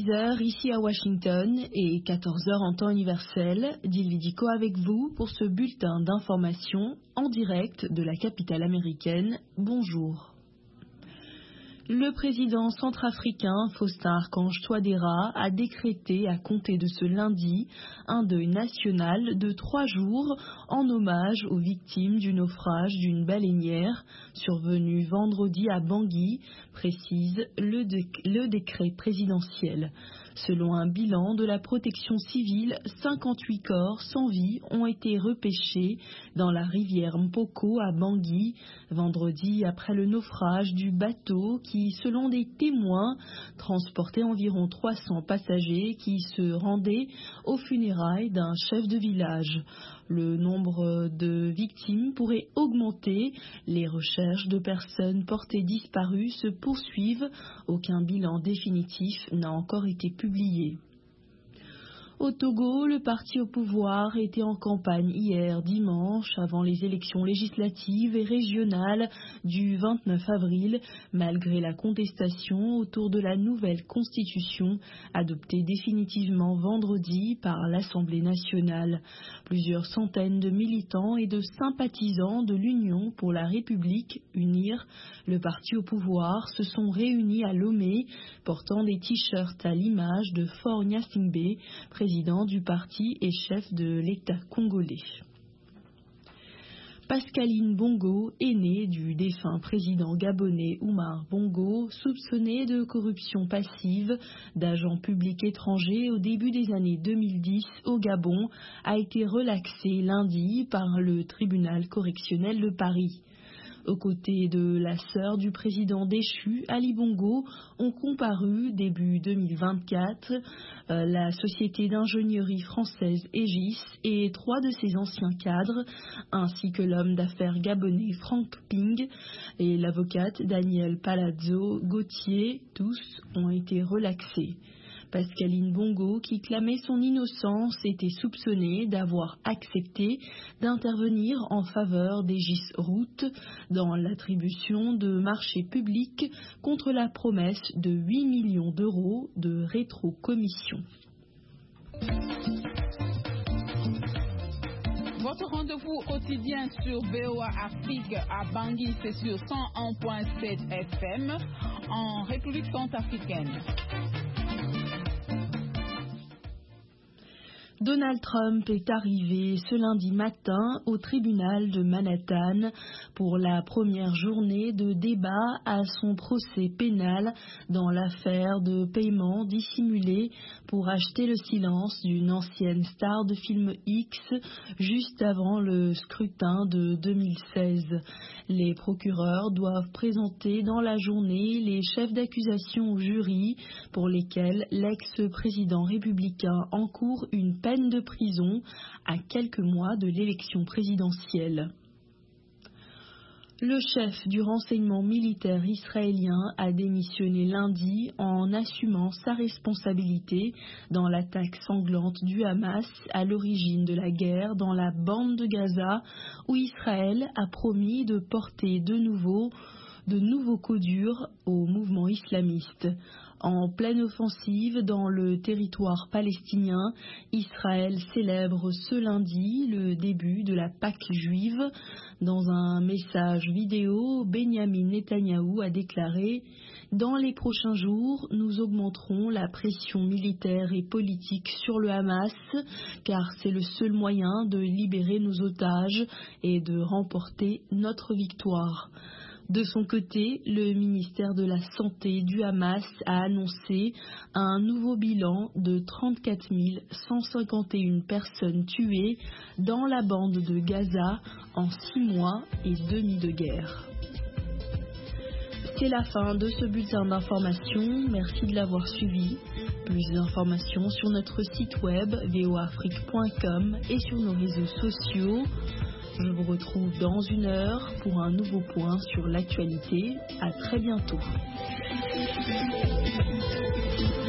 10h ici à Washington et 14h en temps universel. Dilvidico avec vous pour ce bulletin d'information en direct de la capitale américaine. Bonjour. Le président centrafricain Faustin Archange Touadéra a décrété à compter de ce lundi un deuil national de 3 jours en hommage aux victimes du naufrage d'une baleinière survenu vendredi à Bangui, précise le décret présidentiel. Selon un bilan de la protection civile, 58 corps sans vie ont été repêchés dans la rivière Mpoko à Bangui vendredi après le naufrage du bateau qui, selon des témoins, transportait environ 300 passagers qui se rendaient aux funérailles d'un chef de village. Le nombre de victimes pourrait augmenter. Les recherches de personnes portées disparues se poursuivent. Aucun bilan définitif n'a encore été publié. Au Togo, le parti au pouvoir était en campagne hier dimanche avant les élections législatives et régionales du 29 avril, malgré la contestation autour de la nouvelle constitution adoptée définitivement vendredi par l'Assemblée nationale. Plusieurs centaines de militants et de sympathisants de l'Union pour la République, UNIR, le parti au pouvoir, se sont réunis à Lomé, portant des t-shirts à l'image de Faure Gnassingbé, président du parti et chef de l'État congolais. Pascaline Bongo, aînée du défunt président gabonais Oumar Bongo, soupçonné de corruption passive d'agents publics étrangers au début des années 2010 au Gabon, a été relaxée lundi par le tribunal correctionnel de Paris. Aux côtés de la sœur du président déchu, Ali Bongo, ont comparu début 2024 la société d'ingénierie française Aegis et 3 de ses anciens cadres, ainsi que l'homme d'affaires gabonais Franck Ping et l'avocate Danielle Palazzo Gauthier. Tous ont été relaxés. Pascaline Bongo, qui clamait son innocence, était soupçonnée d'avoir accepté d'intervenir en faveur d'Aegis Route dans l'attribution de marchés publics contre la promesse de 8 millions d'euros de rétrocommission. Votre rendez-vous quotidien sur VOA Afrique à Bangui, c'est sur 101.7 FM en République centrafricaine. Donald Trump est arrivé ce lundi matin au tribunal de Manhattan pour la première journée de débat à son procès pénal dans l'affaire de paiement dissimulé pour acheter le silence d'une ancienne star de film X juste avant le scrutin de 2016. Les procureurs doivent présenter dans la journée les chefs d'accusation au jury pour lesquels l'ex-président républicain encourt une peine de prison à quelques mois de l'élection présidentielle. Le chef du renseignement militaire israélien a démissionné lundi en assumant sa responsabilité dans l'attaque sanglante du Hamas à l'origine de la guerre dans la bande de Gaza, où Israël a promis de porter de nouveaux coups durs au mouvement islamiste. En pleine offensive dans le territoire palestinien, Israël célèbre ce lundi le début de la Pâque juive. Dans un message vidéo, Benyamin Netanyahou a déclaré « Dans les prochains jours, nous augmenterons la pression militaire et politique sur le Hamas, car c'est le seul moyen de libérer nos otages et de remporter notre victoire ». De son côté, le ministère de la Santé du Hamas a annoncé un nouveau bilan de 34 151 personnes tuées dans la bande de Gaza en 6 mois et demi de guerre. C'est la fin de ce bulletin d'information. Merci de l'avoir suivi. Plus d'informations sur notre site web voafrique.com et sur nos réseaux sociaux. Je vous retrouve dans 1 heure pour un nouveau point sur l'actualité. À très bientôt.